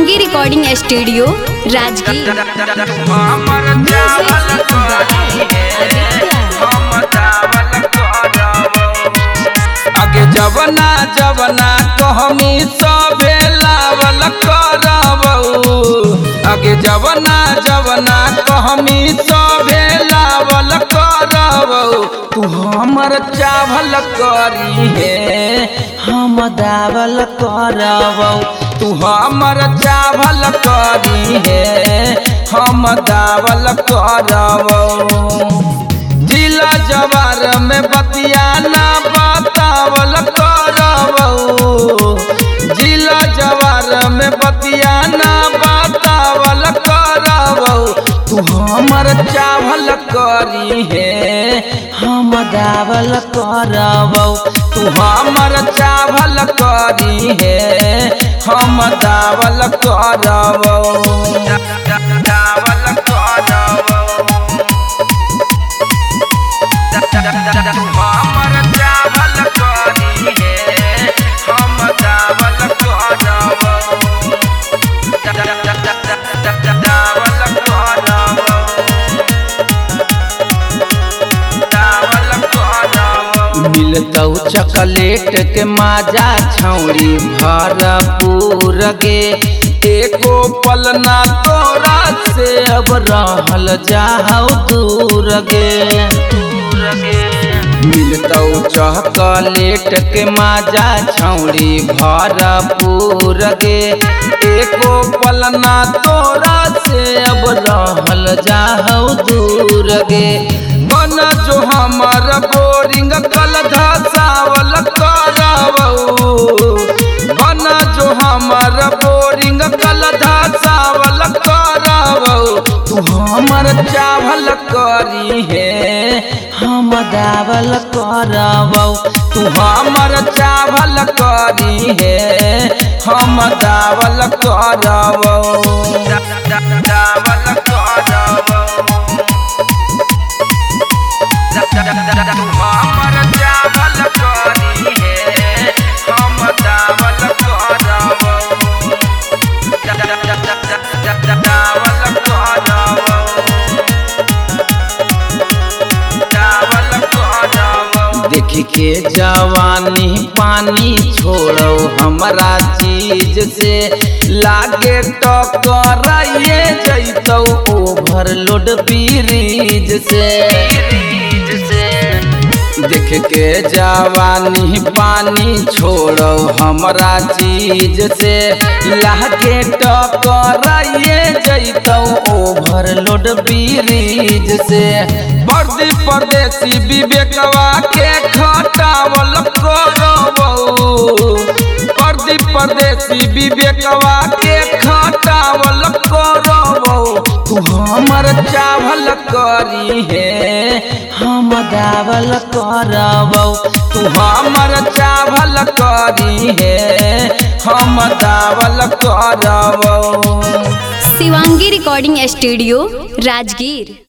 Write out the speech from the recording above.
Shivangi recording studio Rajgir. आगे जवना जवना कहमी सबे लावल करबऊ। आगे जवना जवना कहमी सबे लावल करबऊ। तू हमर चावल करी है हम दावल करबऊ। तू हमर चावल करी है हम दावल करबऊ। जिला जवार में बतिया ना बतावल करबऊ। जिला जवार में बतिया ना बतावल करबऊ। तू हमर चावल करी है हम दावल करबऊ। तू हमर चावल करी है हम दावल करबऊ। दावल करबऊ। हमर चावल करी है हम दावल करबऊ। मिलतौ चॉकलेट के माजा छौड़ी भरपूर गे। एको पल ना तोरा से अब रहल जाहौ दूर गे। मिलतौ चॉकलेट के माजा छौड़ी भरपूर गे। एको पल ना तोरा से अब रहल जाहौ दूर गे। बन जो हमर बोरिंग कल धसावल करबऊ। बन जो हमर बोरिंग कल धसावल करबऊ। तू हमर चावल करी है हम दावल करबऊ। तू हमर चावल करी है हम दावल करबऊ। दावल करबऊ। हमर चावल करी है हम दावल करबऊ। देख के जवानी पानी छोड़ो हमरा चीज से। लागे टकराइए जैतौ ओवरलोड ब्रिज से। देख के जवानी पानी छोड़ो हमरा चीज से। लागे टकराइए जैतौ ओवरलोड ब्रिज से। परदी परदेसी विवेकवा के खटावल करबऊ। परदी परदेसी विवेकवा के खटावल करबऊ। तू हमर चावल करी है हम दावल करबऊ। तू हमर चावल करी है हम दावल करबऊ। Shivangi recording studio Rajgir.